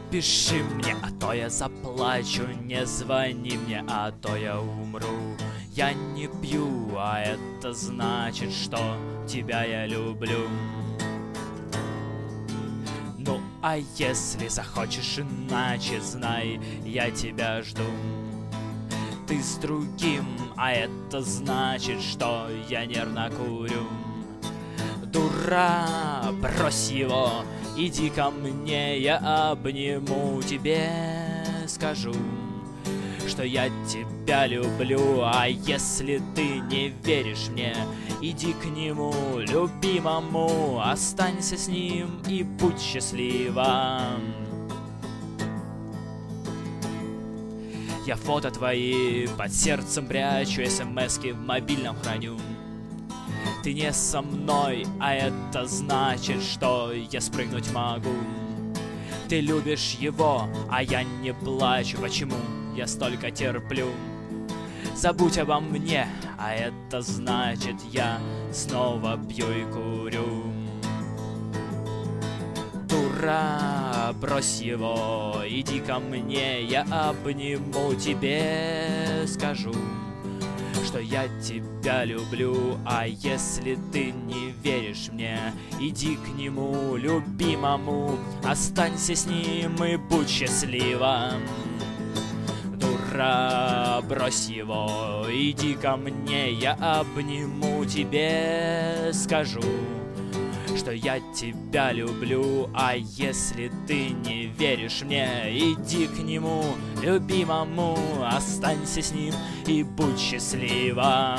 Пиши мне, а то я заплачу, не звони мне, а то я умру. Я не пью, а это значит, что тебя я люблю. Ну, а если захочешь иначе, знай, я тебя жду. Ты с другим, а это значит, что я нервно курю. Дура, брось его, иди ко мне, я обниму, тебе скажу, что я тебя люблю. А если ты не веришь мне, иди к нему, любимому, останься с ним и будь счастлива. Я фото твои под сердцем прячу, смски в мобильном храню. Ты не со мной, а это значит, что я спрыгнуть могу. Ты любишь его, а я не плачу. Почему я столько терплю? Забудь обо мне, а это значит, я снова пью и курю. Дура, брось его, иди ко мне, я обниму, тебе скажу, что я тебя люблю. А если ты не веришь мне, иди к нему, любимому, останься с ним и будь счастлива. Дура, брось его, иди ко мне, я обниму, тебе скажу, что я тебя люблю. А если ты не веришь мне, иди к нему, любимому, останься с ним и будь счастлива.